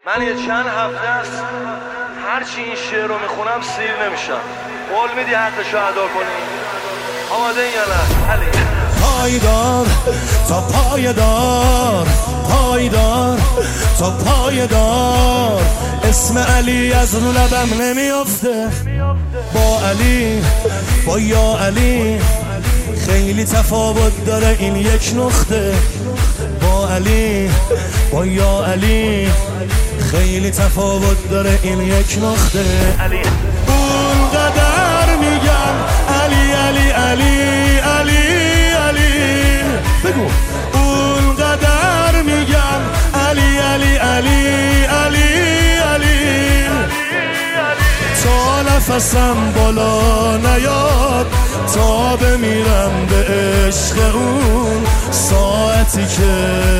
من یه چند هفته است هرچی این شعر رو میخونم سیر نمیشم. قول میدی حقشو ادا کنی؟ آماده یا نه؟ علی پایدار تا پایدار، پایدار تا پایدار، اسم علی از رو لبم نمیافته. با علی با یا علی خیلی تفاوت داره این یک نقطه. با علی با یا علی خیلی تفاوت داره این یک نقطه. علی اونقدر میگم علی علی علی علی علی، بگو اونقدر میگم علی علی علی علی علی، تا نفسم بالا نیاد، تا بمیرم به عشق اون ساعتی که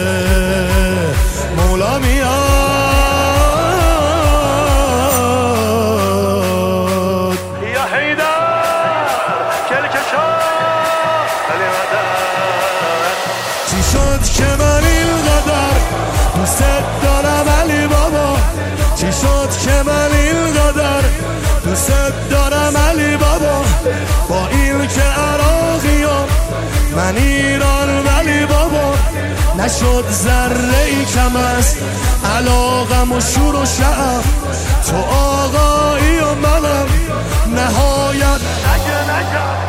مولا میاد. یا حیدر کلکشا علی مدد. چی شد که من اینقدر دوست دارم علی بابا؟ چی شد که من اینقدر دوست دارم علی بابا؟ با این که عراقیم من ایران ولی بابا، نشد ذره ای کم است علاقم و شور و شعف، تو آقایی و منم نهایت نگه